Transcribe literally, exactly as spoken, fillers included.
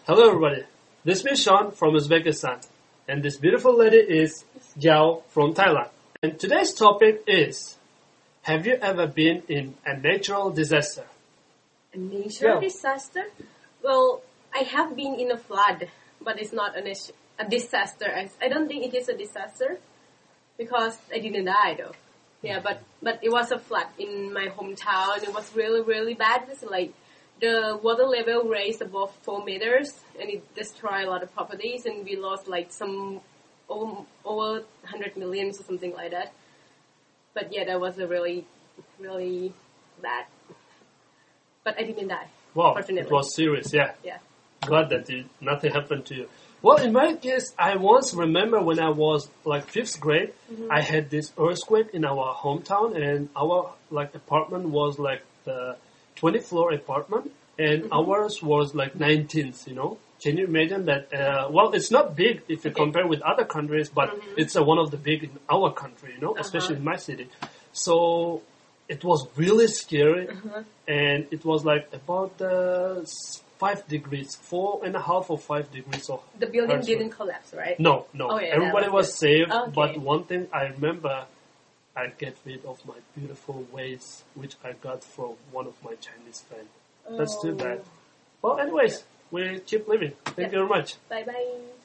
Hello everybody, this is Sean from Uzbekistan and this beautiful lady is Jiao from Thailand. And today's topic is, have you ever been in a natural disaster? A natural Yeah. disaster? Well, I have been in a flood, but it's not a, nat- a disaster. I, I don't think it is a disaster because I didn't die though. Yeah, but, but it was a flood in my hometown. It was really, really bad. It was like the water level raised above four meters and it destroyed a lot of properties and we lost like some over, over one hundred millions or something like that. But yeah, that was a really, really bad. But I didn't die. Wow, Fortunately. it was serious, yeah. Yeah. Glad that you, nothing happened to you. Well, in my case, I once remember when I was like fifth grade, Mm-hmm. I had this earthquake in our hometown and our like apartment was like the twentieth floor apartment and Mm-hmm. ours was like nineteenth, you know. Can you imagine that? Uh, well, it's not big if you Okay. compare with other countries, but Mm-hmm. it's uh, one of the big in our country, you know, especially Uh-huh. in my city. So it was really scary Uh-huh. and it was like about uh, s- five degrees, four and a half or five degrees of The building earthquake. didn't collapse, right? No, no. Oh, yeah, Everybody that was, was saved, good. but Okay. one thing I remember, I get rid of my beautiful vase, which I got from one of my Chinese friends. That's too Oh. bad. Well, anyways, we keep living. Thank Yeah. you very much. Bye bye.